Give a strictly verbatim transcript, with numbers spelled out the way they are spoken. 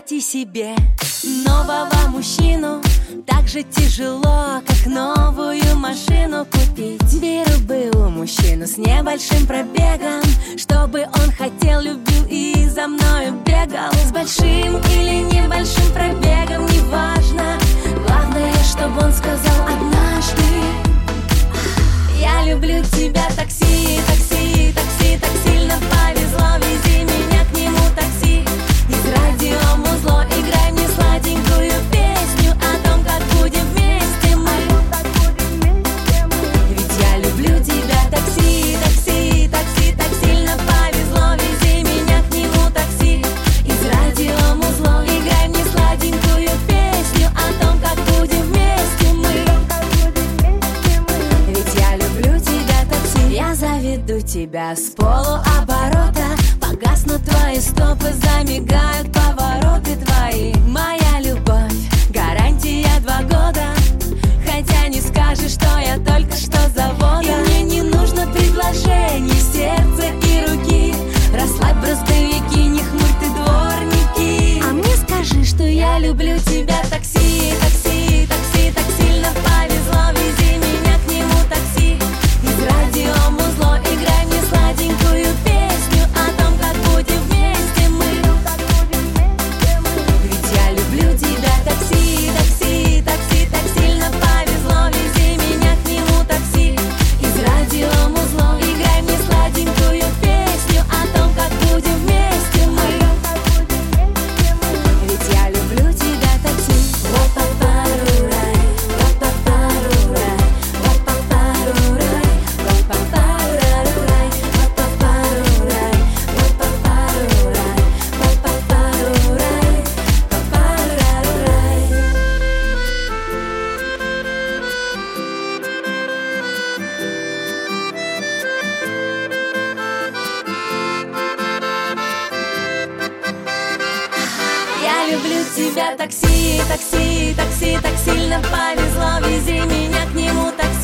найти себе нового мужчину так же тяжело, как новую машину купить. Беру был мужчину с небольшим пробегом, чтобы он хотел, любил и за мною бегал. С большим или небольшим пробегом, неважно. Главное, чтобы он сказал однажды: я люблю тебя, такси, такси, такси, так сильно повезло, вези меня к нему, такси. Из радиомузло играй мне сладенькую песню о том, как будем вместе мы. Ведь я люблю тебя, такси, такси, такси, так сильно повезло, вези меня к нему, такси. Из радиомузло играй мне сладенькую песню о том, как будем вместе мы. Ведь я люблю тебя, такси. Я заведу тебя с полуоборота, погаснут твои стопы, замигают повороты твои. Моя любовь, гарантия два года, хотя не скажешь, что я только что с завода. И мне не нужно предложений сердца и руки. Расслабь браздовики, не хмурь ты дворники. А мне скажи, что я люблю тебя, такси, такси, такси, так сильно повезло, вези меня к нему, такси. Из радиомузло играй мне сладенькую песню о том, как будем вместе мы. Ведь я люблю тебя, такси, такси, такси, так сильно повезло, вези меня к нему, такси. Из радиомузло играй мне сладенькую песню о том, как будем вместе мы. Ведь я люблю тебя, такси. Ла-па-па-ру-рай, ла-па-па-ру-рай, ла-па-па-ру-рай, ла-па-па-ру-рай, ла-па-па-ру-рай, ла-па-па-ру-рай, ла-па-па-ру-рай, ла-па-па-ру-рай. Я люблю тебя, такси, такси, такси, так сильно повезло, вези меня к нему, такси.